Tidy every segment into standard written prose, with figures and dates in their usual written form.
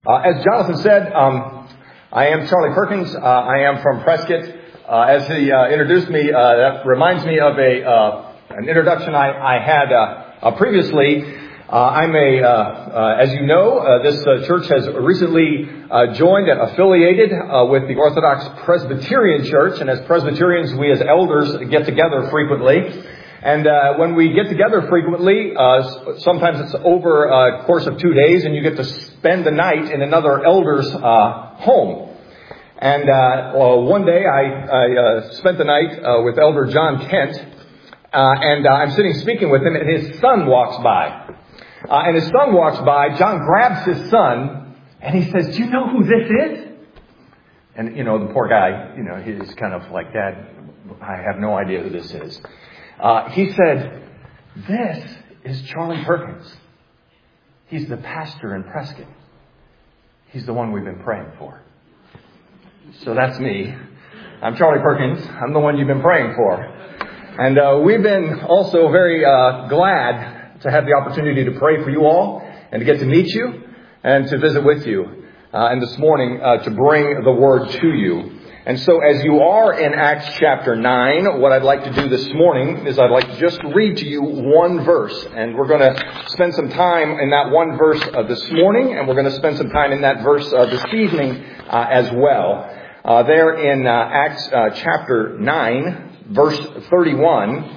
As Jonathan said, I am Charlie Perkins. I am from Prescott. As he introduced me, that reminds me of an introduction I had previously. As you know, this church has recently joined and affiliated with the Orthodox Presbyterian Church. And as Presbyterians, we as elders get together frequently. And when we get together frequently, sometimes it's over a course of 2 days, and you get to spend the night in another elder's home. And one day I spent the night with Elder John Kent, and I'm sitting speaking with him, and his son walks by. And his son walks by, John grabs his son, and he says, "Do you know who this is?" And, the poor guy, he's kind of like, "Dad, I have no idea who this is." He said, "This is Charlie Perkins. He's the pastor in Prescott. He's the one we've been praying for." So that's me. I'm Charlie Perkins. I'm the one you've been praying for. And we've been also very glad to have the opportunity to pray for you all and to get to meet you and to visit with you. And this morning to bring the word to you. And so as you are in Acts chapter 9, what I'd like to do this morning is I'd like to just read to you one verse. And we're going to spend some time in that one verse this morning. And we're going to spend some time in that verse this evening as well. There in Acts chapter 9, verse 31,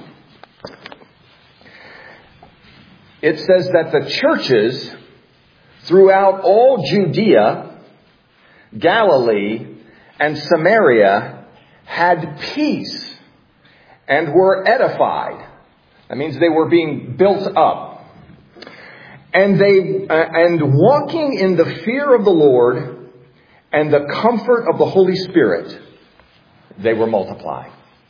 it says that the churches throughout all Judea, Galilee, and Samaria had peace and were edified. That means they were being built up. And walking in the fear of the Lord and the comfort of the Holy Spirit, they were multiplied.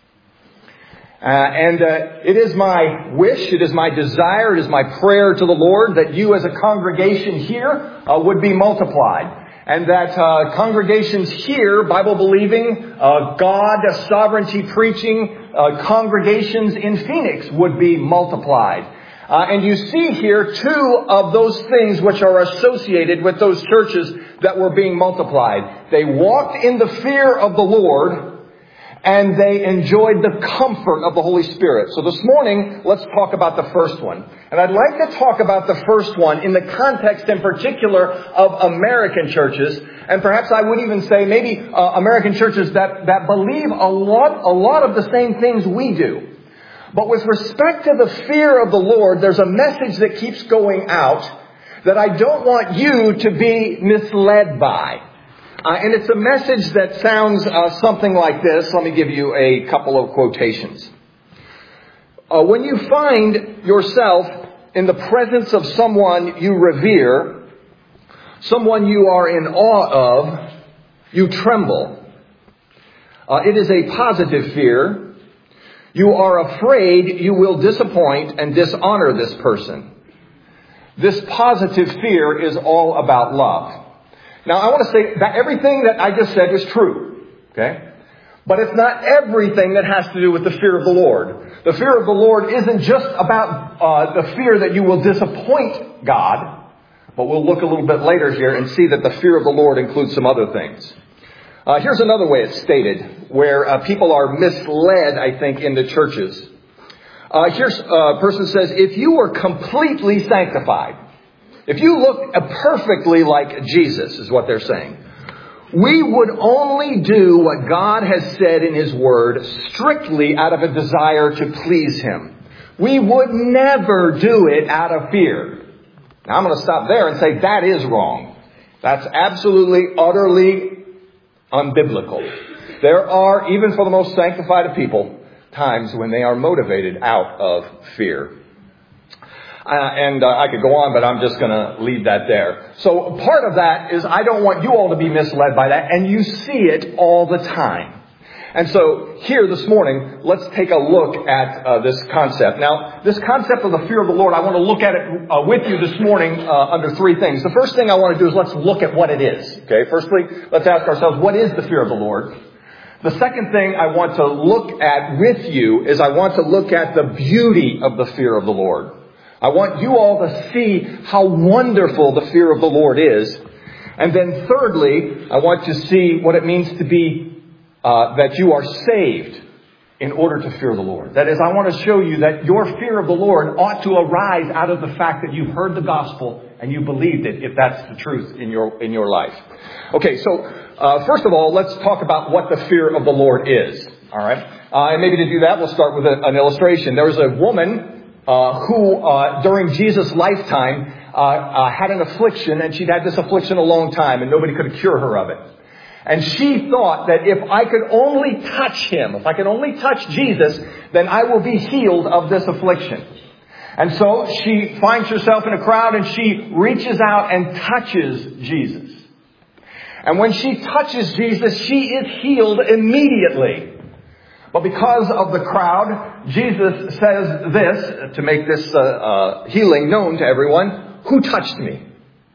It is my wish, it is my desire, it is my prayer to the Lord that you as a congregation here would be multiplied. And that congregations here, Bible-believing, God, sovereignty preaching congregations in Phoenix would be multiplied. And you see here two of those things which are associated with those churches that were being multiplied. They walked in the fear of the Lord, and they enjoyed the comfort of the Holy Spirit. So this morning, let's talk about the first one. And I'd like to talk about the first one in the context in particular of American churches. And perhaps I would even say maybe American churches that believe a lot of the same things we do. But with respect to the fear of the Lord, there's a message that keeps going out that I don't want you to be misled by. And it's a message that sounds something like this. Let me give you a couple of quotations. When you find yourself in the presence of someone you revere, someone you are in awe of, you tremble. It is a positive fear. You are afraid you will disappoint and dishonor this person. This positive fear is all about love. Now, I want to say that everything that I just said is true, okay? But it's not everything that has to do with the fear of the Lord. The fear of the Lord isn't just about the fear that you will disappoint God, but we'll look a little bit later here and see that the fear of the Lord includes some other things. Here's another way it's stated, where people are misled, I think, in the churches. Here's a person says, if you were completely sanctified, if you look perfectly like Jesus, is what they're saying, we would only do what God has said in His Word strictly out of a desire to please Him. We would never do it out of fear. Now, I'm going to stop there and say that is wrong. That's absolutely, utterly unbiblical. There are, even for the most sanctified of people, times when they are motivated out of fear. I could go on, but I'm just going to leave that there. So part of that is I don't want you all to be misled by that, and you see it all the time. And so here this morning, let's take a look at this concept. Now, this concept of the fear of the Lord, I want to look at it with you this morning under three things. The first thing I want to do is let's look at what it is. Okay, firstly, let's ask ourselves, what is the fear of the Lord? The second thing I want to look at with you is I want to look at the beauty of the fear of the Lord. I want you all to see how wonderful the fear of the Lord is. And then thirdly, I want to see what it means to be, that you are saved in order to fear the Lord. That is, I want to show you that your fear of the Lord ought to arise out of the fact that you've heard the gospel and you believed it, if that's the truth in your life. Okay, so first of all, let's talk about what the fear of the Lord is. All right, and maybe to do that, we'll start with an illustration. There was a woman who, during Jesus' lifetime, had an affliction, and she'd had this affliction a long time, and nobody could cure her of it. And she thought that if I could only touch him, if I could only touch Jesus, then I will be healed of this affliction. And so she finds herself in a crowd and she reaches out and touches Jesus. And when she touches Jesus, she is healed immediately. But because of the crowd, Jesus says this, to make this healing known to everyone: "Who touched me?"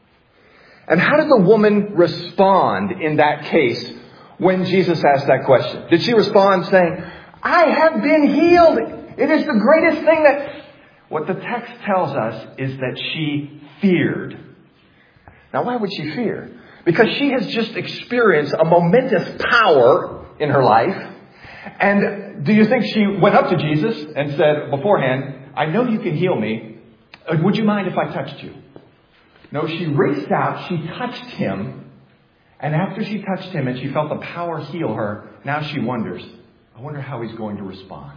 And how did the woman respond in that case when Jesus asked that question? Did she respond saying, "I have been healed. It is the greatest thing that..." What the text tells us is that she feared. Now, why would she fear? Because she has just experienced a momentous power in her life. And do you think she went up to Jesus and said beforehand, "I know you can heal me. Would you mind if I touched you?" No, she reached out, she touched him, and after she touched him and she felt the power heal her, now she wonders, I wonder how he's going to respond.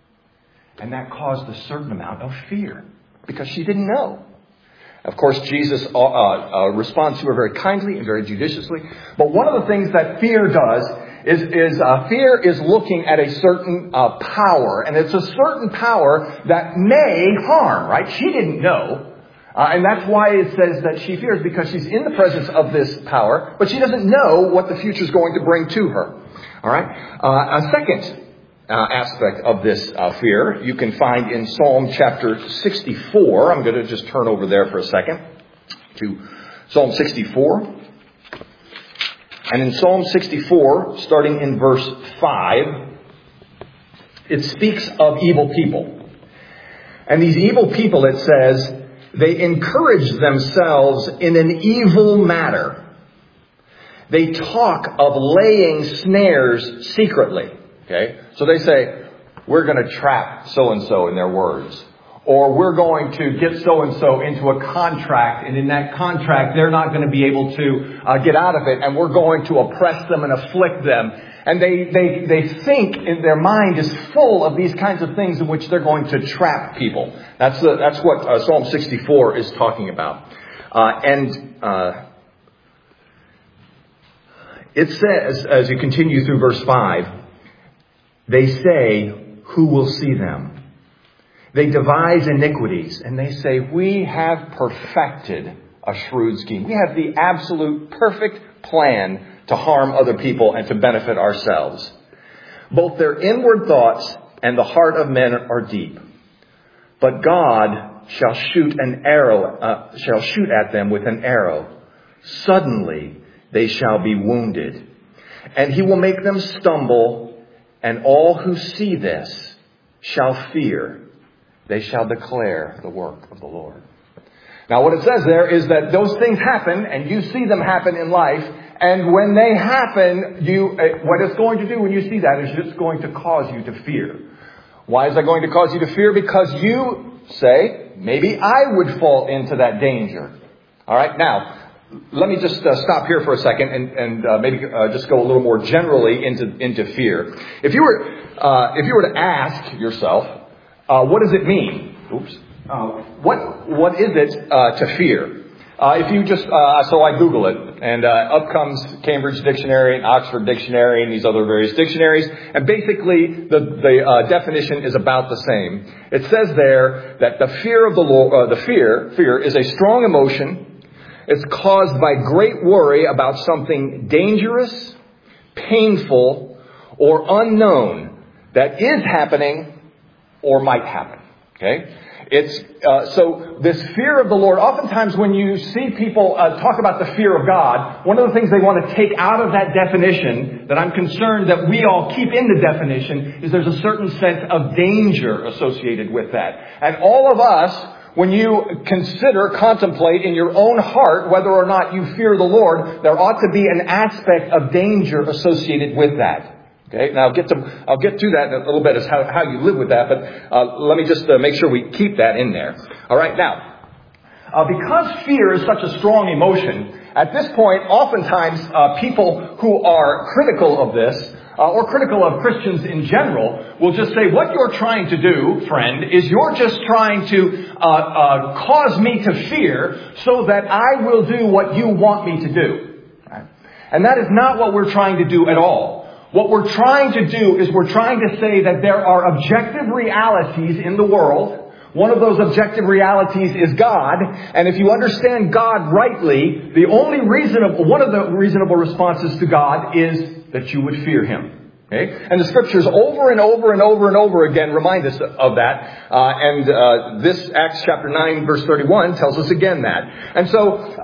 And that caused a certain amount of fear, because she didn't know. Of course, Jesus responds to her very kindly and very judiciously. But one of the things that fear does is fear is looking at a certain power, and it's a certain power that may harm, right? She didn't know. And that's why it says that she fears, because she's in the presence of this power, but she doesn't know what the future is going to bring to her. All right. A second aspect of this fear you can find in Psalm chapter 64. I'm going to just turn over there for a second to Psalm 64. And in Psalm 64, starting in verse 5, it speaks of evil people. And these evil people, it says, they encourage themselves in an evil matter. They talk of laying snares secretly. Okay? So they say, we're going to trap so-and-so in their words. Or we're going to get so-and-so into a contract, and in that contract they're not going to be able to get out of it, and we're going to oppress them and afflict them. And they think in their mind is full of these kinds of things in which they're going to trap people. That's what Psalm 64 is talking about. It says, as you continue through verse 5, they say, "Who will see them?" They devise iniquities, and they say, "We have perfected a shrewd scheme. We have the absolute perfect plan to harm other people and to benefit ourselves. Both their inward thoughts and the heart of men are deep. But God shall shoot at them with an arrow. Suddenly they shall be wounded, and he will make them stumble, and all who see this shall fear. They shall declare the work of the Lord." Now, what it says there is that those things happen, and you see them happen in life. And when they happen, what it's going to do when you see that is it's going to cause you to fear. Why is that going to cause you to fear? Because you say, maybe I would fall into that danger. All right. Now, let me just stop here for a second and maybe just go a little more generally into fear. If you were to ask yourself, what does it mean? What is it to fear? If you just, so I Google it, and up comes Cambridge Dictionary and Oxford Dictionary and these other various dictionaries, and basically the definition is about the same. It says there that the fear of the Lord, fear is a strong emotion. It's caused by great worry about something dangerous, painful, or unknown that is happening or might happen. Okay? It's so this fear of the Lord, oftentimes when you see people talk about the fear of God, one of the things they want to take out of that definition, that I'm concerned that we all keep in the definition, is there's a certain sense of danger associated with that. And all of us when you contemplate in your own heart whether or not you fear the Lord, there ought to be an aspect of danger associated with that. Okay, now I'll get to that in a little bit as how you live with that, but let me just make sure we keep that in there. All right, now, because fear is such a strong emotion, at this point, oftentimes people who are critical of this, or critical of Christians in general, will just say, what you're trying to do, friend, is you're just trying to cause me to fear so that I will do what you want me to do. Right? And that is not what we're trying to do at all. What we're trying to do is we're trying to say that there are objective realities in the world. One of those objective realities is God. And if you understand God rightly, one of the reasonable responses to God is that you would fear Him. Okay? And the Scriptures over and over and over and over again remind us of that. This Acts chapter 9 verse 31 tells us again that. And so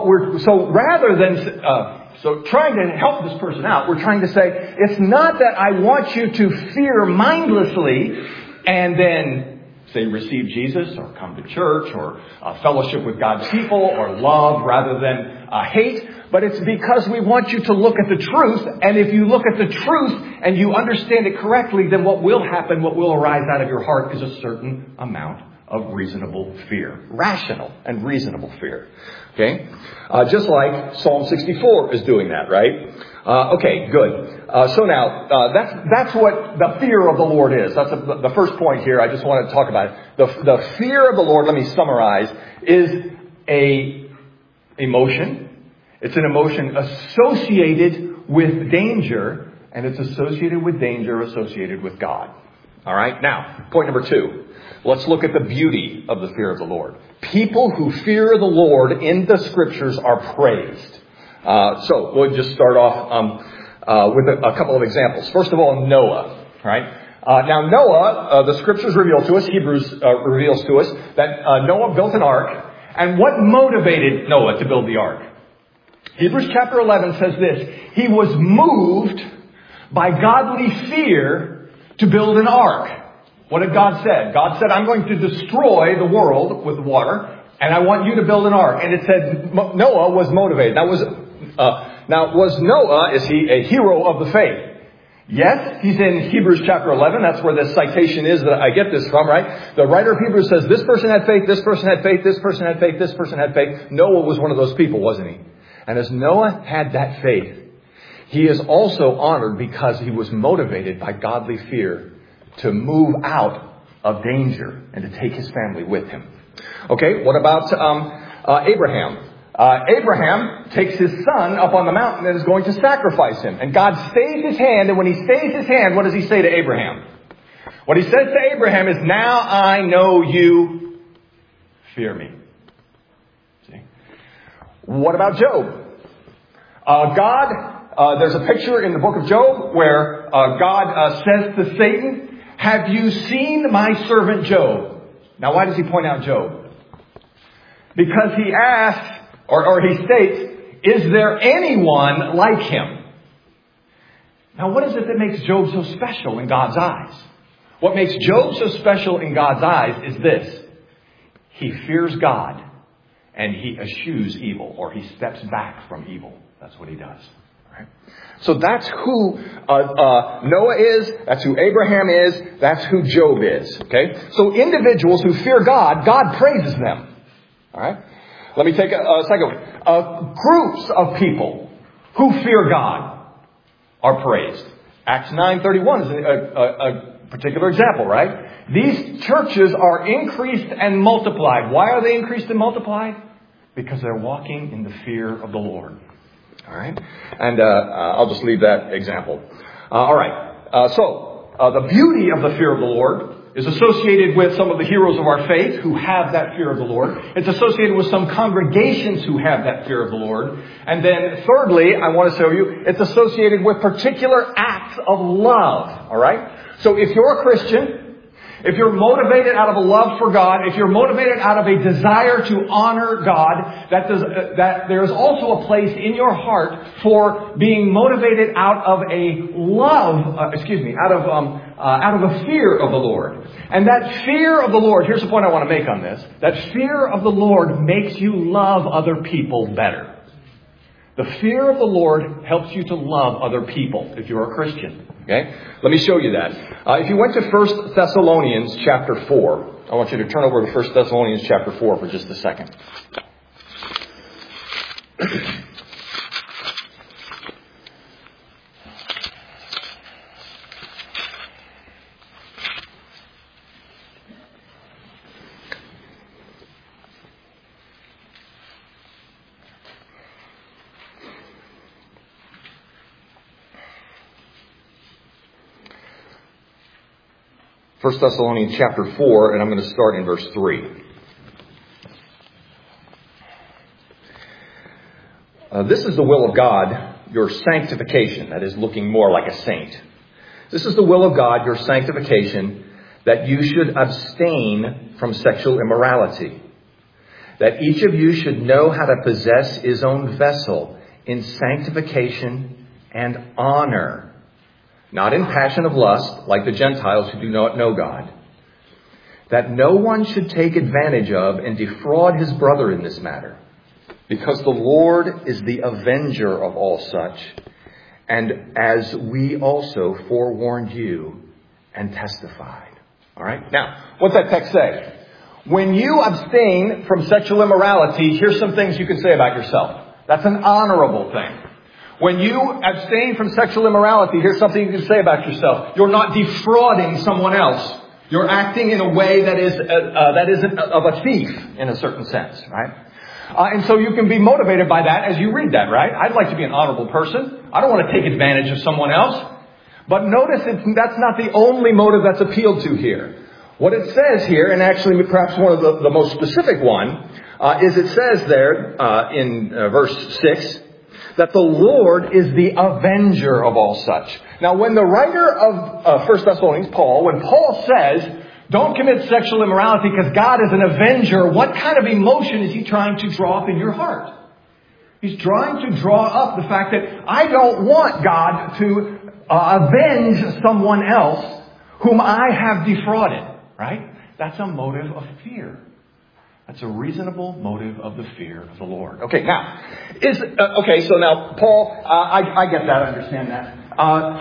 So trying to help this person out, we're trying to say, it's not that I want you to fear mindlessly and then, say, receive Jesus or come to church or fellowship with God's people or love rather than hate. But it's because we want you to look at the truth. And if you look at the truth and you understand it correctly, then what will happen, what will arise out of your heart is a certain amount of reasonable fear. Rational and reasonable fear. Okay? Just like Psalm 64 is doing that, right? Okay, good. So now, that's what the fear of the Lord is. That's the first point here. I just want to talk about it. The fear of the Lord, let me summarize, is a emotion. It's an emotion associated with danger, and it's associated with danger associated with God. All right? Now, point number 2. Let's look at the beauty of the fear of the Lord. People who fear the Lord in the Scriptures are praised. So we'll just start off with a couple of examples. First of all, Noah. Right? Now Noah, the Scriptures reveal to us, Hebrews reveals to us, that Noah built an ark. And what motivated Noah to build the ark? Hebrews chapter 11 says this: he was moved by godly fear to build an ark. What did God say? God said, I'm going to destroy the world with water, and I want you to build an ark. And it said Noah was motivated. Now, was Noah, is he a hero of the faith? Yes, he's in Hebrews chapter 11. That's where this citation is that I get this from, right? The writer of Hebrews says this person had faith, this person had faith, this person had faith, this person had faith. Noah was one of those people, wasn't he? And as Noah had that faith, he is also honored because he was motivated by godly fear to move out of danger and to take his family with him. Okay, what about Abraham? Abraham takes his son up on the mountain and is going to sacrifice him. And God stays his hand, and when he stays his hand, what does he say to Abraham? What he says to Abraham is, now I know you fear me. See? What about Job? There's a picture in the book of Job where God says to Satan, have you seen my servant Job? Now, why does he point out Job? Because he asks, or he states, is there anyone like him? Now, what is it that makes Job so special in God's eyes? What makes Job so special in God's eyes is this: he fears God and he eschews evil, or he steps back from evil. That's what he does. Right? So that's who Noah is. That's who Abraham is. That's who Job is. Okay. So individuals who fear God, God praises them. All right. Let me take a second one. Groups of people who fear God are praised. Acts 9:31 is a particular example, right? These churches are increased and multiplied. Why are they increased and multiplied? Because they're walking in the fear of the Lord. All right. And I'll just leave that example. All right. So the beauty of the fear of the Lord is associated with some of the heroes of our faith who have that fear of the Lord. It's associated with some congregations who have that fear of the Lord. And then thirdly, I want to show you, it's associated with particular acts of love. All right. So if you're a Christian, if you're motivated out of a love for God, if you're motivated out of a desire to honor God, that there is also a place in your heart for being motivated out of a out of a fear of the Lord. And that fear of the Lord, here's the point I want to make on this, that fear of the Lord makes you love other people better. The fear of the Lord helps you to love other people if you're a Christian. Okay? Let me show you that. If you went to 1 Thessalonians chapter 4, I want you to turn over to 1 Thessalonians chapter 4 for just a second. 1 Thessalonians chapter 4, and I'm going to start in verse 3. This is the will of God, your sanctification, that is looking more like a saint. This is the will of God, your sanctification, that you should abstain from sexual immorality, that each of you should know how to possess his own vessel in sanctification and honor, not in passion of lust, like the Gentiles who do not know God, that no one should take advantage of and defraud his brother in this matter, because the Lord is the avenger of all such, and as we also forewarned you and testified. All right? Now, what's that text say? When you abstain from sexual immorality, here's some things you can say about yourself. That's an honorable thing. When you abstain from sexual immorality, here's something you can say about yourself. You're not defrauding someone else. You're acting in a way that isn't of a thief in a certain sense, right? And so you can be motivated by that as you read that, right? I'd like to be an honorable person. I don't want to take advantage of someone else. But notice that's not the only motive that's appealed to here. What it says here, and actually perhaps one of the most specific one, is it says there in verse 6, that the Lord is the avenger of all such. Now, when the writer of 1 Thessalonians, Paul, when Paul says, don't commit sexual immorality because God is an avenger, what kind of emotion is he trying to draw up in your heart? He's trying to draw up the fact that I don't want God to avenge someone else whom I have defrauded, right? That's a motive of fear. That's a reasonable motive of the fear of the Lord. Okay, now, so now, Paul, I get that, I understand that.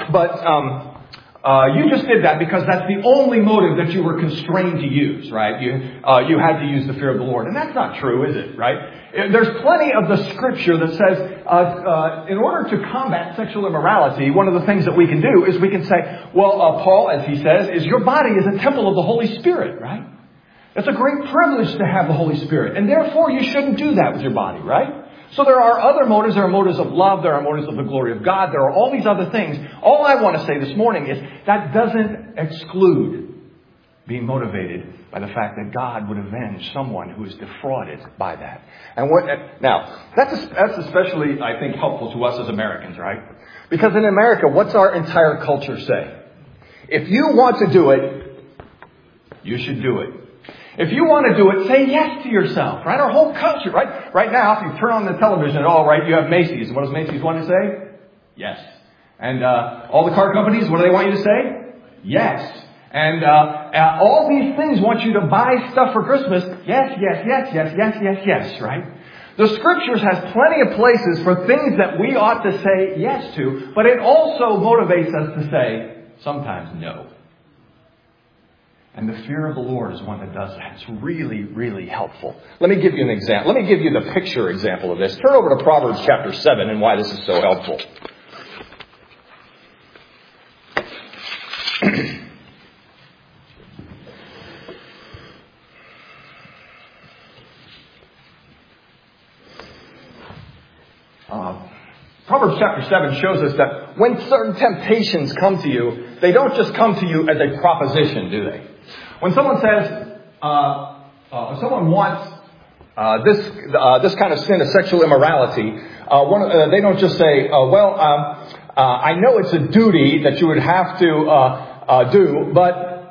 But you just did that because that's the only motive that you were constrained to use, right? You had to use the fear of the Lord. And that's not true, is it, right? There's plenty of the scripture that says, in order to combat sexual immorality, one of the things that we can do is we can say, well, Paul, as he says, is your body is a temple of the Holy Spirit, right? It's a great privilege to have the Holy Spirit. And therefore, you shouldn't do that with your body, right? So there are other motives. There are motives of love. There are motives of the glory of God. There are all these other things. All I want to say this morning is that doesn't exclude being motivated by the fact that God would avenge someone who is defrauded by that. And now, that's especially, I think, helpful to us as Americans, right? Because in America, what's our entire culture say? If you want to do it, you should do it. If you want to do it, say yes to yourself, right? Our whole culture, right? Right now, if you turn on the television at all, right, you have Macy's. And what does Macy's want to say? Yes. And all the car companies, what do they want you to say? Yes. And all these things want you to buy stuff for Christmas. Yes, yes, yes, yes, yes, yes, yes, right? The Scriptures has plenty of places for things that we ought to say yes to, but it also motivates us to say sometimes no. And the fear of the Lord is one that does that. It's really, really helpful. Let me give you an example. Let me give you the picture example of this. Turn over to Proverbs chapter 7 and why this is so helpful. Proverbs chapter 7 shows us that when certain temptations come to you, they don't just come to you as a proposition, do they? When someone says, someone wants this kind of sin of sexual immorality, they don't just say, I know it's a duty that you would have to do, but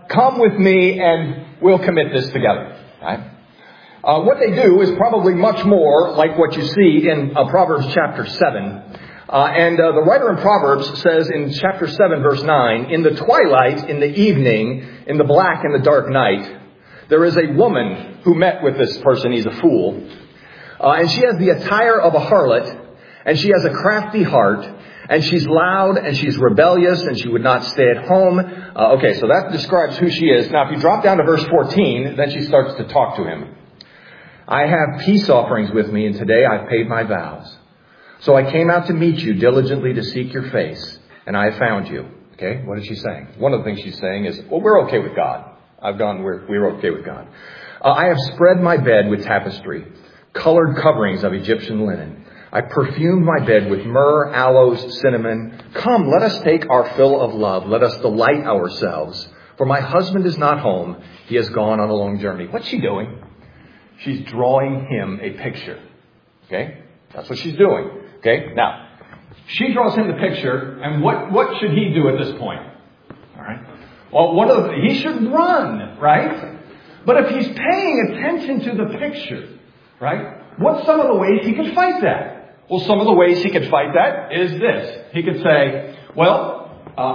Come with me and we'll commit this together. Right? What they do is probably much more like what you see in Proverbs chapter 7. The writer in Proverbs says in chapter 7, verse 9, in the twilight, in the evening, in the black and the dark night, there is a woman who met with this person. He's a fool. And she has the attire of a harlot, and she has a crafty heart, and she's loud, and she's rebellious, and she would not stay at home. Okay, so that describes who she is. Now, if you drop down to verse 14, then she starts to talk to him. I have peace offerings with me, and today I've paid my vows. So I came out to meet you diligently to seek your face, and I have found you. Okay, what is she saying? One of the things she's saying is, well, we're okay with God. We're okay with God. I have spread my bed with tapestry, colored coverings of Egyptian linen. I perfumed my bed with myrrh, aloes, cinnamon. Come, let us take our fill of love. Let us delight ourselves. For my husband is not home. He has gone on a long journey. What's she doing? She's drawing him a picture. Okay? That's what she's doing. Okay? Now, she draws him the picture, and what should he do at this point? All right? Well, he should run, right? But if he's paying attention to the picture, right? What's some of the ways he could fight that? Well, some of the ways he could fight that is this. He could say, well,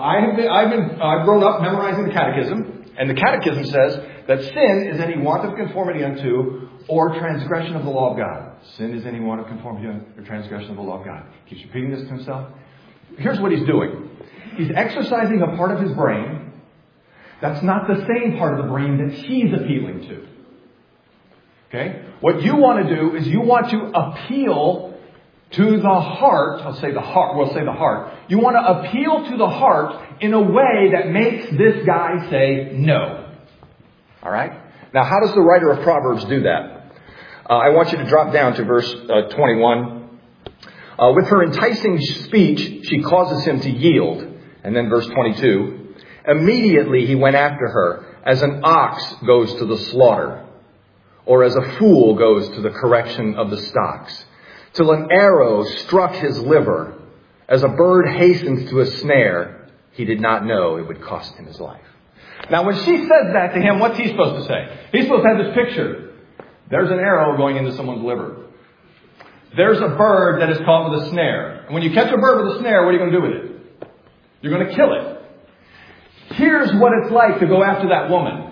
I've grown up memorizing the catechism, and the catechism says that sin is any want of conformity unto or transgression of the law of God. Sin is any want of conformity or transgression of the law of God. Keeps repeating this to himself. Here's what he's doing. He's exercising a part of his brain that's not the same part of the brain that she's appealing to. Okay? What you want to do is you want to appeal to the heart. We'll say the heart. You want to appeal to the heart in a way that makes this guy say no. All right? Now, how does the writer of Proverbs do that? I want you to drop down to verse 21. With her enticing speech, she causes him to yield. And then verse 22. Immediately he went after her as an ox goes to the slaughter, or as a fool goes to the correction of the stocks, till an arrow struck his liver. As a bird hastens to a snare, he did not know it would cost him his life. Now, when she says that to him, what's he supposed to say? He's supposed to have this picture. There's an arrow going into someone's liver. There's a bird that is caught with a snare. And when you catch a bird with a snare, what are you going to do with it? You're going to kill it. Here's what it's like to go after that woman.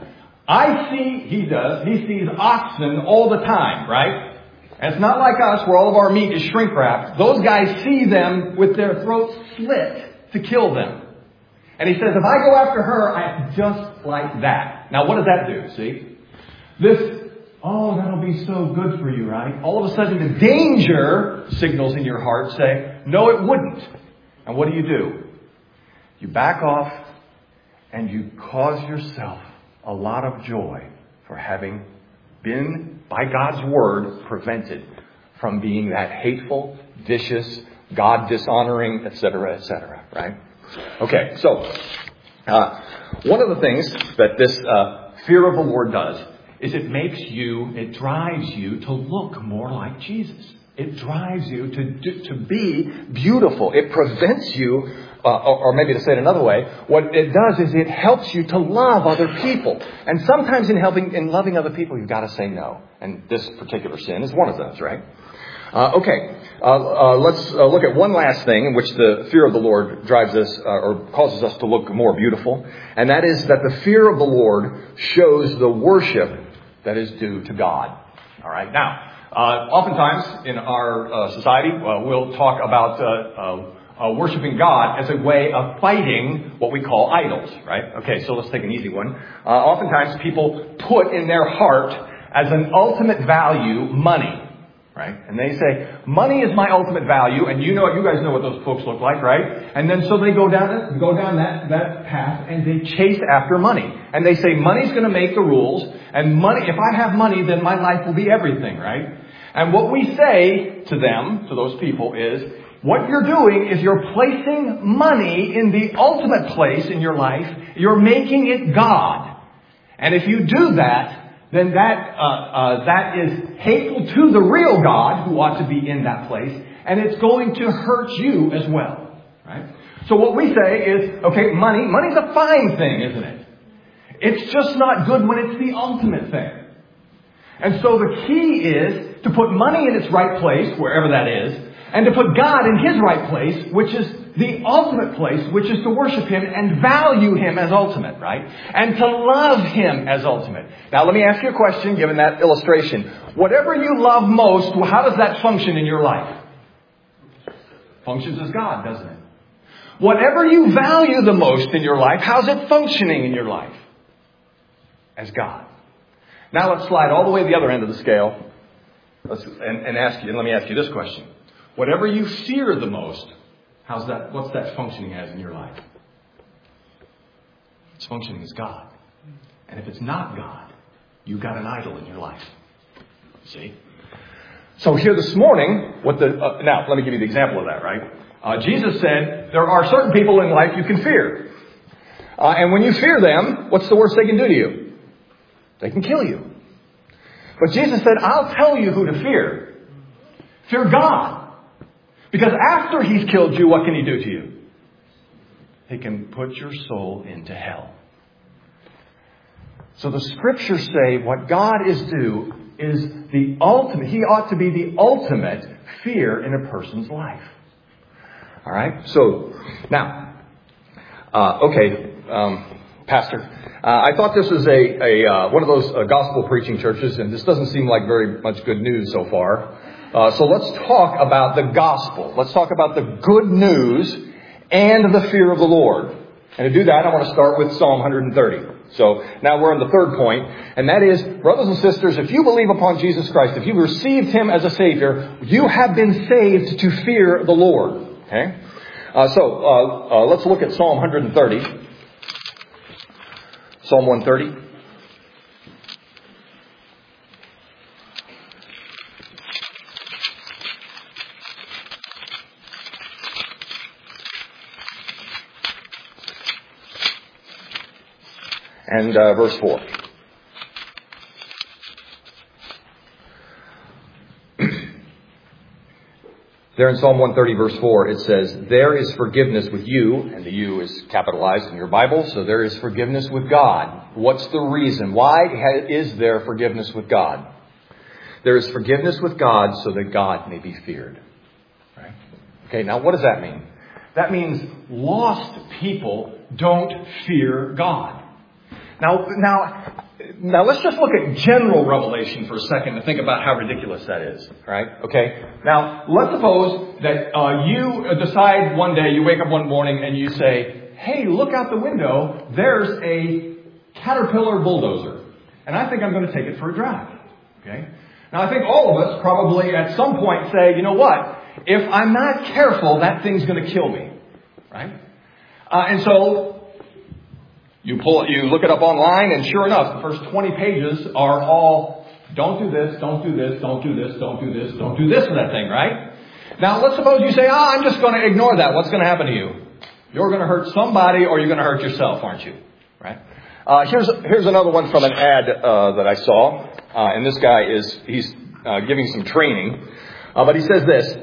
He sees oxen all the time, right? And it's not like us where all of our meat is shrink wrapped. Those guys see them with their throats slit to kill them. And he says, if I go after her, I just like that. Now, what does that do? See? That'll be so good for you, right? All of a sudden, the danger signals in your heart say, no, it wouldn't. And what do? You back off and you cause yourself a lot of joy for having been, by God's word, prevented from being that hateful, vicious, God-dishonoring, etc., right? Okay, so one of the things that this fear of the Lord does is it drives you to look more like Jesus. It drives you to be beautiful. It prevents you, or maybe to say it another way, what it does is it helps you to love other people. And sometimes in loving other people, you've got to say no. And this particular sin is one of those, right? Let's look at one last thing in which the fear of the Lord drives us or causes us to look more beautiful. And that is that the fear of the Lord shows the worship that is due to God. All right. Now, oftentimes in our society, we'll talk about worshiping God as a way of fighting what we call idols, right? Okay, so let's take an easy one. Oftentimes people put in their heart as an ultimate value money. Right? And they say, money is my ultimate value. And you guys know what those folks look like, right? And then so they go down that path and they chase after money. And they say, money's going to make the rules. And money, if I have money, then my life will be everything, right? And what we say to them, to those people, is, what you're doing is you're placing money in the ultimate place in your life. You're making it God. And if you do that, then that is hateful to the real God who ought to be in that place, and it's going to hurt you as well, right? So what we say is, okay, money's a fine thing, isn't it? It's just not good when it's the ultimate thing. And so the key is to put money in its right place, wherever that is, and to put God in His right place, which is the ultimate place, which is to worship Him and value Him as ultimate, right? And to love Him as ultimate. Now let me ask you a question, given that illustration. Whatever you love most, how does that function in your life? Functions as God, doesn't it? Whatever you value the most in your life, how's it functioning in your life? As God. Now let's slide all the way to the other end of the scale. Let me ask you this question. Whatever you fear the most, what's that functioning as in your life? It's functioning as God. And if it's not God, you've got an idol in your life. See? So here this morning, now let me give you the example of that, right? Jesus said there are certain people in life you can fear. And when you fear them, what's the worst they can do to you? They can kill you. But Jesus said, I'll tell you who to fear. Fear God. Because after He's killed you, what can He do to you? He can put your soul into hell. So the Scriptures say what God is due is the ultimate. He ought to be the ultimate fear in a person's life. All right? So, now, Pastor, I thought this was one of those gospel preaching churches, and this doesn't seem like very much good news so far. So let's talk about the gospel. Let's talk about the good news and the fear of the Lord. And to do that, I want to start with Psalm 130. So now we're on the third point, and that is, brothers and sisters, if you believe upon Jesus Christ, if you received Him as a Savior, you have been saved to fear the Lord. Okay? So let's look at Psalm 130. Psalm 130. And verse 4. There in Psalm 130, verse 4, it says, there is forgiveness with you, and the you is capitalized in your Bible, so there is forgiveness with God. What's the reason? Why is there forgiveness with God? There is forgiveness with God so that God may be feared. Right? Okay, now what does that mean? That means lost people don't fear God. Now let's just look at general revelation for a second and think about how ridiculous that is, right? Okay. Now, let's suppose that you decide one day, you wake up one morning and you say, hey, look out the window, there's a Caterpillar bulldozer, and I think I'm going to take it for a drive. Okay. Now, I think all of us probably at some point say, you know what? If I'm not careful, that thing's going to kill me, right? And so you look it up online, and sure enough, the first 20 pages are all, don't do this, don't do this, don't do this, don't do this, don't do this with that thing, right? Now, let's suppose you say, I'm just going to ignore that. What's going to happen to you? You're going to hurt somebody, or you're going to hurt yourself, aren't you? Right? Here's another one from an ad that I saw, and this guy he's giving some training, but he says this.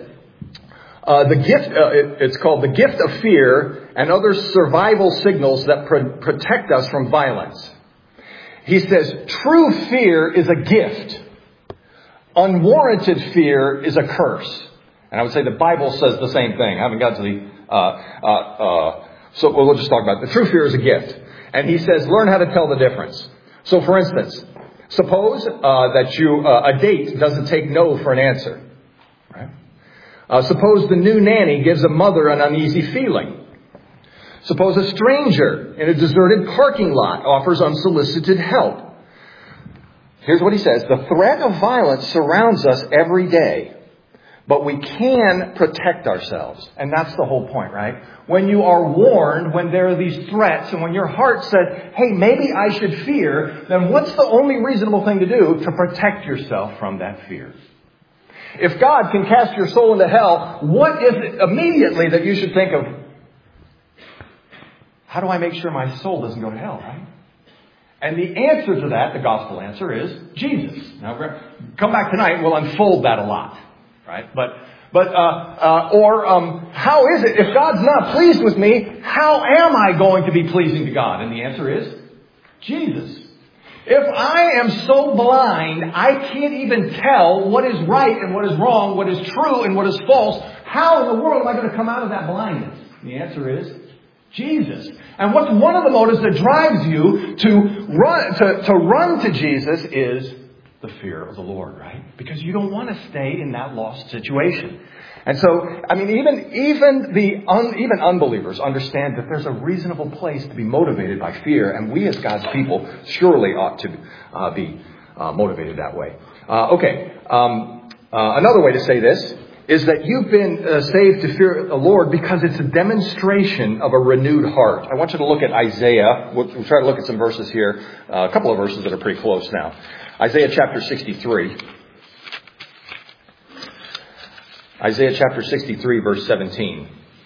It's called The Gift of Fear and Other Survival Signals That Protect Us from Violence. He says, true fear is a gift. Unwarranted fear is a curse. And I would say the Bible says the same thing. I haven't got to the... we'll just talk about it. The true fear is a gift. And he says, learn how to tell the difference. So for instance, suppose that a date doesn't take no for an answer. Right? Suppose the new nanny gives a mother an uneasy feeling. Suppose a stranger in a deserted parking lot offers unsolicited help. Here's what he says. The threat of violence surrounds us every day, but we can protect ourselves. And that's the whole point, right? When you are warned, when there are these threats, and when your heart said, hey, maybe I should fear, then what's the only reasonable thing to do to protect yourself from that fear? If God can cast your soul into hell, what is it immediately that you should think of? How do I make sure my soul doesn't go to hell, right? And the answer to that, the gospel answer, is Jesus. Now, come back tonight and we'll unfold that a lot, right? How is it, if God's not pleased with me, how am I going to be pleasing to God? And the answer is Jesus. If I am so blind, I can't even tell what is right and what is wrong, what is true and what is false, how in the world am I going to come out of that blindness? And the answer is Jesus. And what's one of the motives that drives you to run to Jesus is the fear of the Lord, right? Because you don't want to stay in that lost situation. And so, I mean, even unbelievers understand that there's a reasonable place to be motivated by fear, and we as God's people surely ought to be motivated that way. Another way to say this is that you've been saved to fear the Lord because it's a demonstration of a renewed heart. I want you to look at Isaiah. We'll try to look at some verses here, a couple of verses that are pretty close now. Isaiah chapter 63. Isaiah chapter 63, verse 17.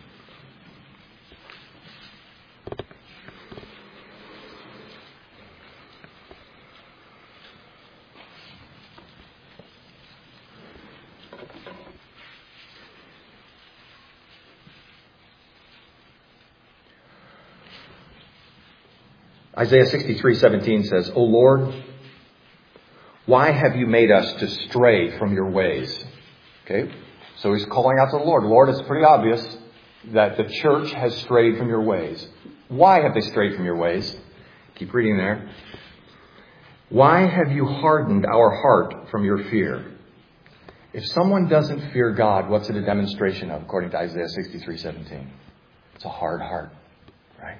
Isaiah 63:17 says, O Lord, why have you made us to stray from your ways? Okay, so he's calling out to the Lord. Lord, it's pretty obvious that the church has strayed from your ways. Why have they strayed from your ways? Keep reading there. Why have you hardened our heart from your fear? If someone doesn't fear God, what's it a demonstration of, according to Isaiah 63:17? It's a hard heart, right?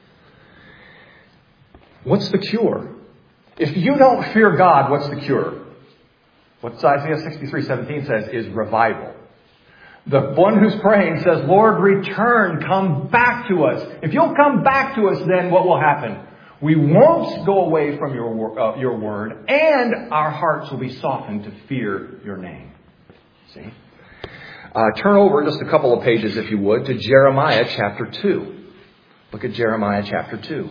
What's the cure? If you don't fear God, what's the cure? What Isaiah 63:17 says is revival. The one who's praying says, Lord, return, come back to us. If you'll come back to us, then what will happen? We won't go away from your word, and our hearts will be softened to fear your name. See? Turn over just a couple of pages, if you would, to Jeremiah chapter 2. Look at Jeremiah chapter 2.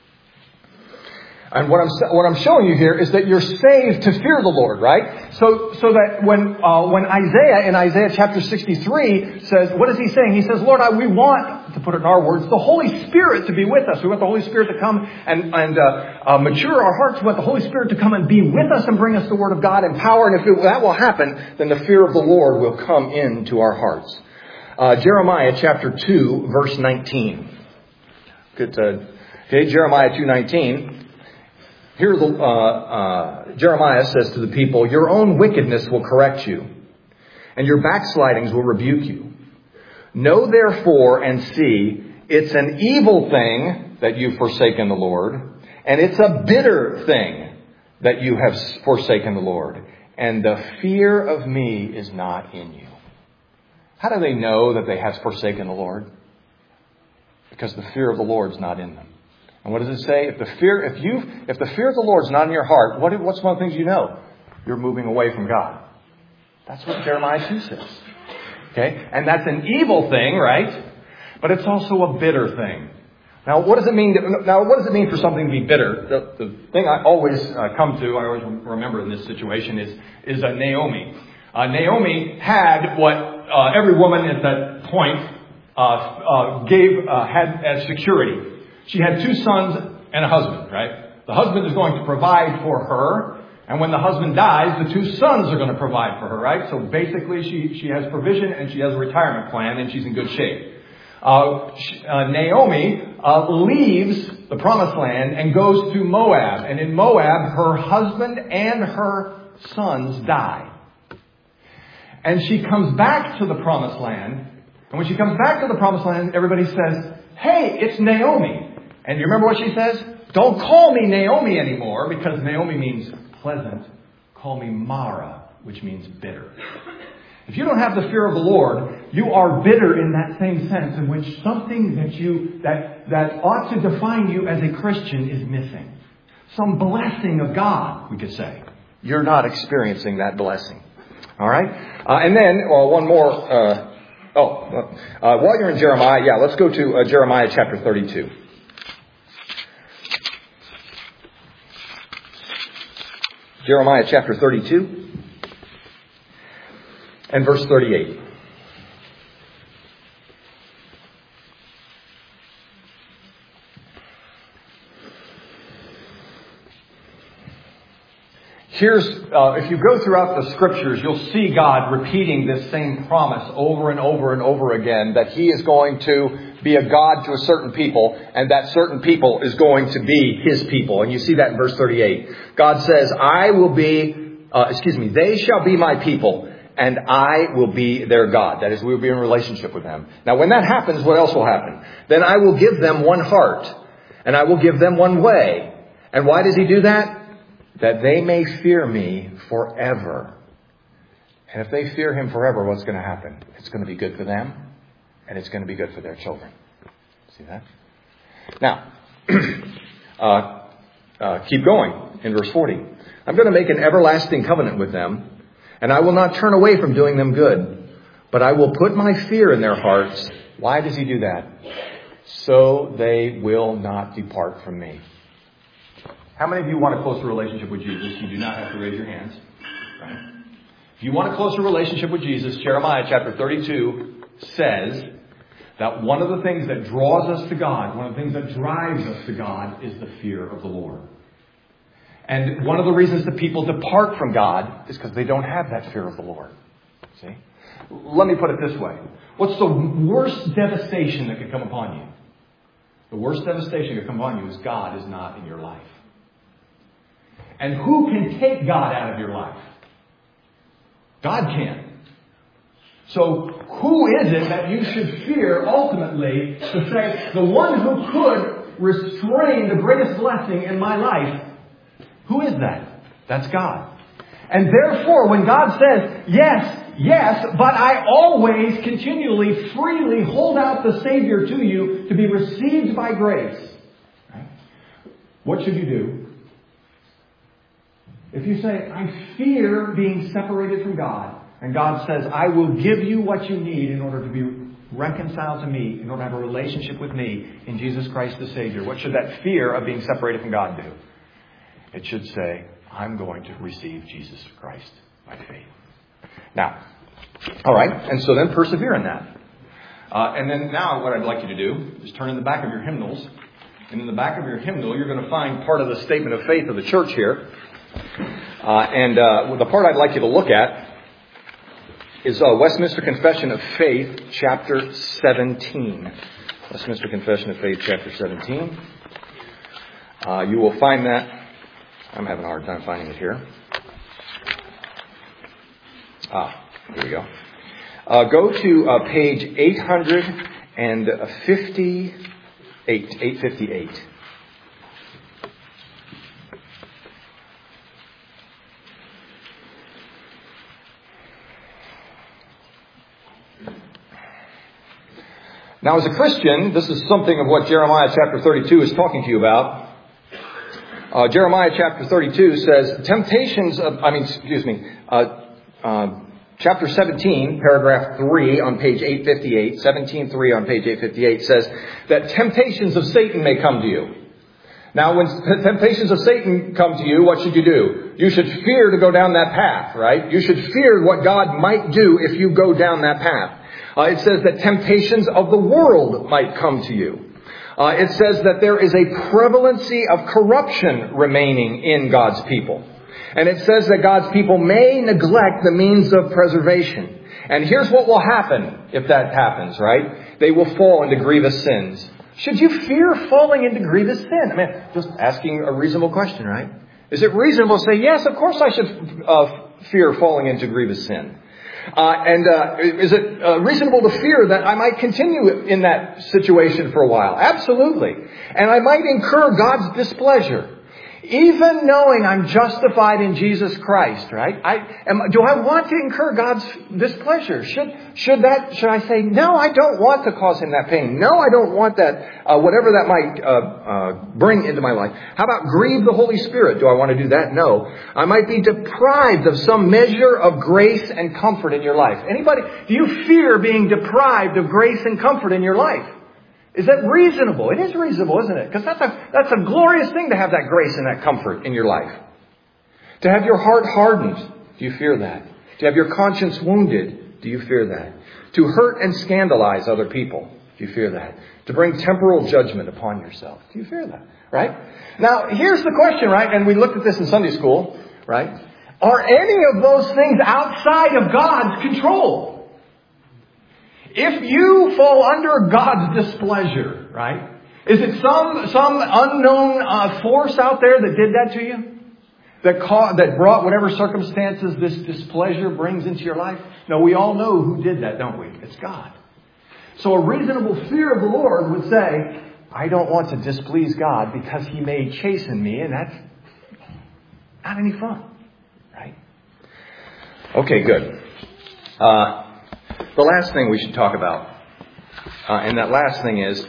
And what I'm showing you here is that you're saved to fear the Lord, right? So that when Isaiah in Isaiah chapter 63 says, what is he saying? He says, Lord, we want, to put it in our words, the Holy Spirit to be with us. We want the Holy Spirit to come and mature our hearts. We want the Holy Spirit to come and be with us and bring us the Word of God in power. And if that will happen, then the fear of the Lord will come into our hearts. Jeremiah chapter 2, verse 19. Jeremiah 2:19. Here, Jeremiah says to the people, your own wickedness will correct you, and your backslidings will rebuke you. Know therefore and see, it's an evil thing that you've forsaken the Lord, and it's a bitter thing that you have forsaken the Lord, and the fear of me is not in you. How do they know that they have forsaken the Lord? Because the fear of the Lord is not in them. And what does it say? If the fear of the Lord is not in your heart, what's one of the things you know? You're moving away from God. That's what Jeremiah 2 says. Okay? And that's an evil thing, right? But it's also a bitter thing. Now, what does it mean for something to be bitter? The thing I always I always remember in this situation is Naomi. Naomi had what every woman at that point had as security. She had 2 sons and a husband, right? The husband is going to provide for her. And when the husband dies, the 2 sons are going to provide for her, right? So basically she has provision and she has a retirement plan and she's in good shape. Naomi leaves the promised land and goes to Moab. And in Moab, her husband and her sons die. And she comes back to the promised land. And when she comes back to the promised land, everybody says, hey, it's Naomi. And you remember what she says? Don't call me Naomi anymore, because Naomi means pleasant. Call me Mara, which means bitter. If you don't have the fear of the Lord, you are bitter in that same sense in which something that ought to define you as a Christian is missing. Some blessing of God, we could say. You're not experiencing that blessing. All right? And then, one more. While you're in Jeremiah, let's go to Jeremiah chapter 32. Jeremiah chapter 32 and verse 38. If you go throughout the scriptures, you'll see God repeating this same promise over and over and over again, that He is going to be a God to a certain people, and that certain people is going to be His people. And you see that in verse 38. God says, they shall be my people, and I will be their God. That is, we will be in relationship with them. Now, when that happens, what else will happen? Then I will give them one heart, and I will give them one way. And why does He do that? That they may fear me forever. And if they fear Him forever, what's going to happen? It's going to be good for them, and it's going to be good for their children. See that? Now, keep going in verse 40. I'm going to make an everlasting covenant with them, and I will not turn away from doing them good, but I will put my fear in their hearts. Why does He do that? So they will not depart from me. How many of you want a closer relationship with Jesus? You do not have to raise your hands. Right? If you want a closer relationship with Jesus, Jeremiah chapter 32 says that one of the things that draws us to God, one of the things that drives us to God, is the fear of the Lord. And one of the reasons that people depart from God is because they don't have that fear of the Lord. See? Let me put it this way. What's the worst devastation that could come upon you? The worst devastation that could come upon you is God is not in your life. And who can take God out of your life? God can. So who is it that you should fear ultimately to say, the one who could restrain the greatest blessing in my life? Who is that? That's God. And therefore, when God says, yes, but I always continually freely hold out the Savior to you to be received by grace. Right? What should you do? If you say, I fear being separated from God, and God says, I will give you what you need in order to be reconciled to me, in order to have a relationship with me in Jesus Christ the Savior, what should that fear of being separated from God do? It should say, I'm going to receive Jesus Christ by faith. Now, all right, and so then persevere in that. And then now what I'd like you to do is turn in the back of your hymnals. And in the back of your hymnal, you're going to find part of the statement of faith of the church here. And the part I'd like you to look at is Westminster Confession of Faith, chapter 17. Westminster Confession of Faith, chapter 17. You will find that. I'm having a hard time finding it here. Here we go. Go to page 858. Now, as a Christian, this is something of what Jeremiah chapter 32 is talking to you about. Jeremiah chapter 32 says, chapter 17, paragraph 3 on page 858, 17:3 on page 858 says that temptations of Satan may come to you. Now, when temptations of Satan come to you, what should you do? You should fear to go down that path, right? You should fear what God might do if you go down that path. It says that temptations of the world might come to you. It says that there is a prevalency of corruption remaining in God's people. And it says that God's people may neglect the means of preservation. And here's what will happen if that happens, right? They will fall into grievous sins. Should you fear falling into grievous sin? I mean, just asking a reasonable question, right? Is it reasonable to say, yes, of course I should fear falling into grievous sin? Is it reasonable to fear that I might continue in that situation for a while? Absolutely. And I might incur God's displeasure. Even knowing I'm justified in Jesus Christ, right? Do I want to incur God's displeasure? Should I say, no, I don't want to cause Him that pain. No, I don't want that, whatever that might bring into my life. How about grieve the Holy Spirit? Do I want to do that? No. I might be deprived of some measure of grace and comfort in your life. Anybody, do you fear being deprived of grace and comfort in your life? Is that reasonable? It is reasonable, isn't it? Because that's a glorious thing to have that grace and that comfort in your life. To have your heart hardened, do you fear that? To have your conscience wounded, do you fear that? To hurt and scandalize other people, do you fear that? To bring temporal judgment upon yourself, do you fear that? Right? Now, here's the question, right? And we looked at this in Sunday school. right? Are any of those things outside of God's control? If you fall under God's displeasure, right? Is it some unknown force out there that did that to you? That brought whatever circumstances this displeasure brings into your life? No, we all know who did that, don't we? It's God. So a reasonable fear of the Lord would say, I don't want to displease God because He may chasten me, and that's not any fun, right? Okay, good. The last thing we should talk about, and that last thing is,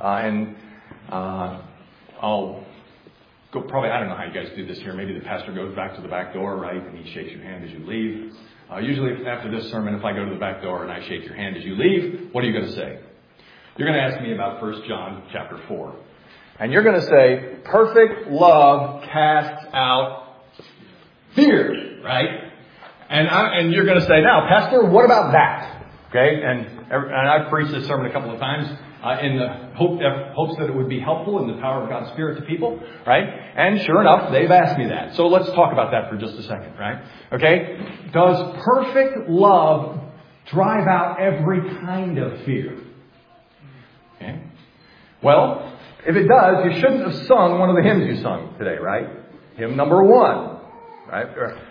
I'll go probably, I don't know how you guys do this here. Maybe the pastor goes back to the back door, right, and he shakes your hand as you leave. Usually after this sermon, if I go to the back door and I shake your hand as you leave, what are you going to say? You're going to ask me about 1 John chapter 4. And you're going to say, perfect love casts out fear, right? And you're going to say, now, Pastor, what about that? Okay, and I've preached this sermon a couple of times in the hopes that it would be helpful in the power of God's Spirit to people, right? And sure enough, they've asked me that. So let's talk about that for just a second, right? Okay, does perfect love drive out every kind of fear? Okay. Well, if it does, you shouldn't have sung one of the hymns you sung today, right? Hymn number 1, right?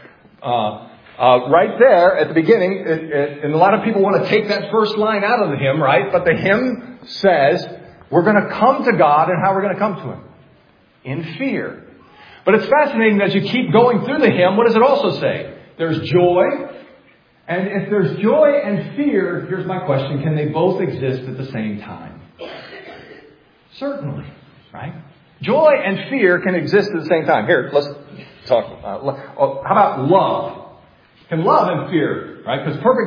Right there at the beginning, and a lot of people want to take that first line out of the hymn, right? But the hymn says we're going to come to God, and how we're going to come to Him? In fear. But it's fascinating as you keep going through the hymn, what does it also say? There's joy. And if there's joy and fear, here's my question, can they both exist at the same time? Certainly, right? Joy and fear can exist at the same time. Here, let's talk. How about love? Can love and fear, right? Because perfect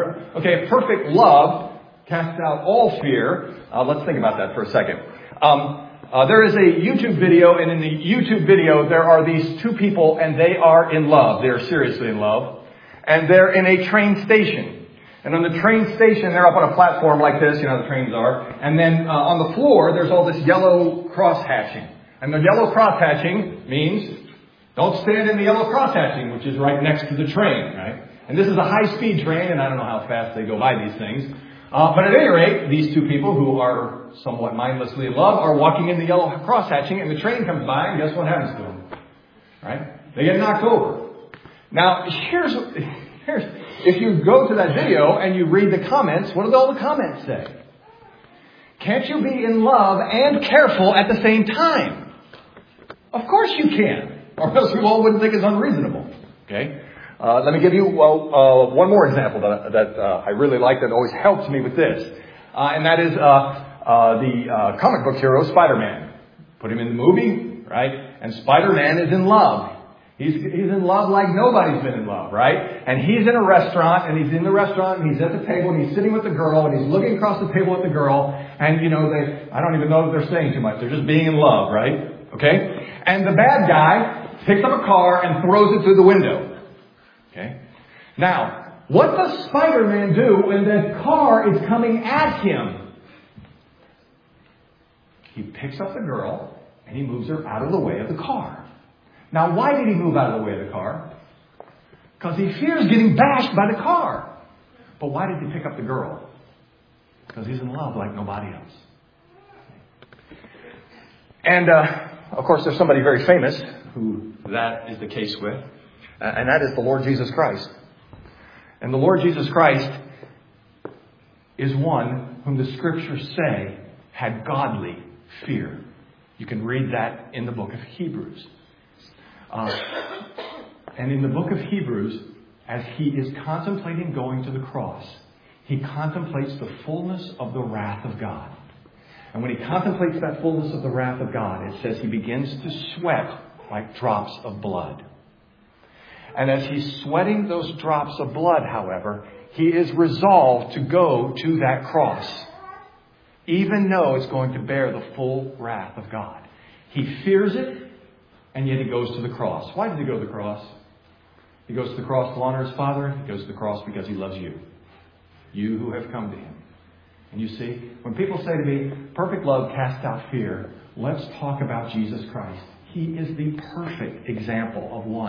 love casts out all fear. Let's think about that for a second. There is a YouTube video, and in the YouTube video, there are these two people, and they are in love. They are seriously in love. And they're in a train station. And on the train station, they're up on a platform like this, you know how the trains are. And then on the floor, there's all this yellow cross-hatching. And the yellow cross-hatching means don't stand in the yellow cross-hatching, which is right next to the train, right? And this is a high-speed train, and I don't know how fast they go by these things. But at any rate, these two people who are somewhat mindlessly in love are walking in the yellow cross-hatching, and the train comes by, and guess what happens to them? Right? They get knocked over. Now, here's if you go to that video and you read the comments, what do all the comments say? Can't you be in love and careful at the same time? Of course you can, or else you all wouldn't think it's unreasonable. Okay? Let me give you one more example that I really like that always helps me with this. And that is the comic book hero Spider-Man. Put him in the movie, right? And Spider-Man is in love. He's in love like nobody's been in love, right? And he's in a restaurant, and he's in the restaurant, and he's at the table, and he's sitting with the girl, and he's looking across the table at the girl, and, you know, I don't even know if they're saying too much. They're just being in love, right? Okay? And the bad guy picks up a car and throws it through the window. Okay? Now, what does Spider-Man do when the car is coming at him? He picks up the girl, and he moves her out of the way of the car. Now, why did he move out of the way of the car? Because he fears getting bashed by the car. But why did he pick up the girl? Because he's in love like nobody else. And, of course, there's somebody very famous who that is the case with. And that is the Lord Jesus Christ. And the Lord Jesus Christ is one whom the Scriptures say had godly fear. You can read that in the book of Hebrews. And in the book of Hebrews, as he is contemplating going to the cross, he contemplates the fullness of the wrath of God. And when he contemplates that fullness of the wrath of God, it says he begins to sweat like drops of blood. And as he's sweating those drops of blood, however, he is resolved to go to that cross, even though it's going to bear the full wrath of God. He fears it. And yet he goes to the cross. Why does he go to the cross? He goes to the cross to honor his Father. He goes to the cross because he loves you. You who have come to him. And you see, when people say to me, perfect love casts out fear, let's talk about Jesus Christ. He is the perfect example of one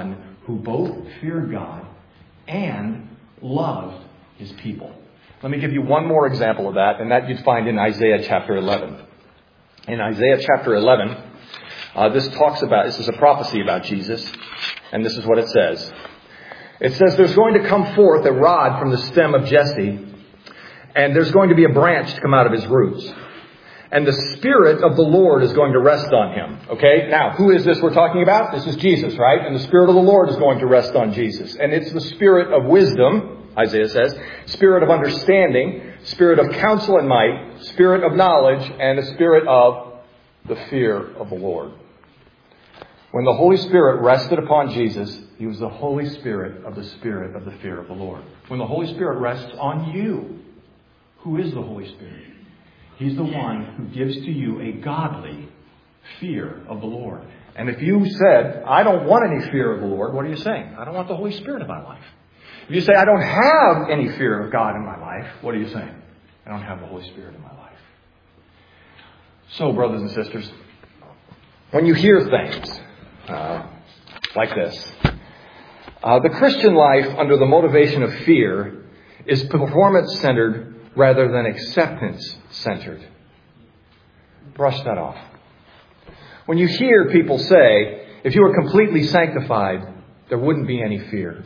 who both feared God and loved his people. Let me give you one more example of that, and that you'd find in Isaiah chapter 11. In Isaiah chapter 11, this is a prophecy about Jesus, and this is what it says. It says, there's going to come forth a rod from the stem of Jesse, and there's going to be a branch to come out of his roots. And the Spirit of the Lord is going to rest on him. Okay, now, who is this we're talking about? This is Jesus, right? And the Spirit of the Lord is going to rest on Jesus. And it's the Spirit of wisdom, Isaiah says, Spirit of understanding, Spirit of counsel and might, Spirit of knowledge, and the Spirit of the fear of the Lord. When the Holy Spirit rested upon Jesus, he was the Holy Spirit of the fear of the Lord. When the Holy Spirit rests on you, who is the Holy Spirit? He's the one who gives to you a godly fear of the Lord. And if you said, I don't want any fear of the Lord, what are you saying? I don't want the Holy Spirit in my life. If you say, I don't have any fear of God in my life, what are you saying? I don't have the Holy Spirit in my life. So, brothers and sisters, when you hear things like this, the Christian life under the motivation of fear is performance-centered rather than acceptance-centered. Brush that off. When you hear people say, if you were completely sanctified, there wouldn't be any fear.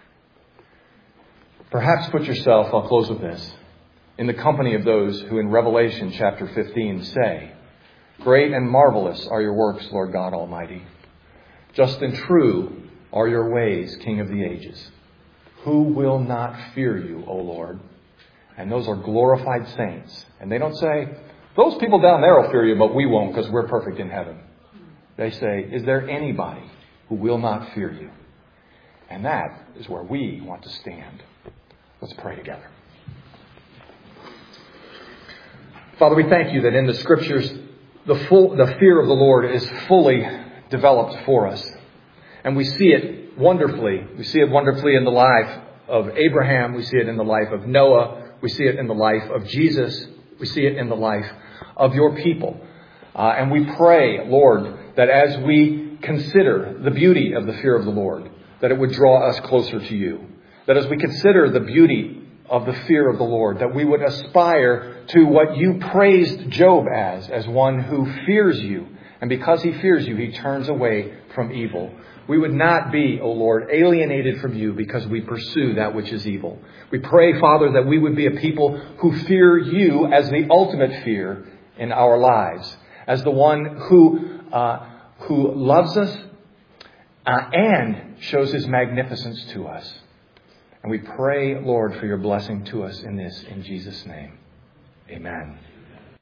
Perhaps put yourself, I'll close with this, in the company of those who in Revelation chapter 15 say, great and marvelous are your works, Lord God Almighty. Just and true are your ways, King of the ages. Who will not fear you, O Lord? And those are glorified saints. And they don't say, those people down there will fear you, but we won't because we're perfect in heaven. They say, is there anybody who will not fear you? And that is where we want to stand. Let's pray together. Father, we thank you that in the Scriptures, the fear of the Lord is fully developed for us. And we see it wonderfully. We see it wonderfully in the life of Abraham. We see it in the life of Noah. We see it in the life of Jesus. We see it in the life of your people. And we pray, Lord, that as we consider the beauty of the fear of the Lord, that it would draw us closer to you. That as we consider the beauty of the fear of the Lord, that we would aspire to what you praised Job as one who fears you. And because he fears you, he turns away from evil. We would not be, O Lord, alienated from you because we pursue that which is evil. We pray, Father, that we would be a people who fear you as the ultimate fear in our lives, as the one who loves us and shows his magnificence to us. And we pray, Lord, for your blessing to us in this, in Jesus' name. Amen.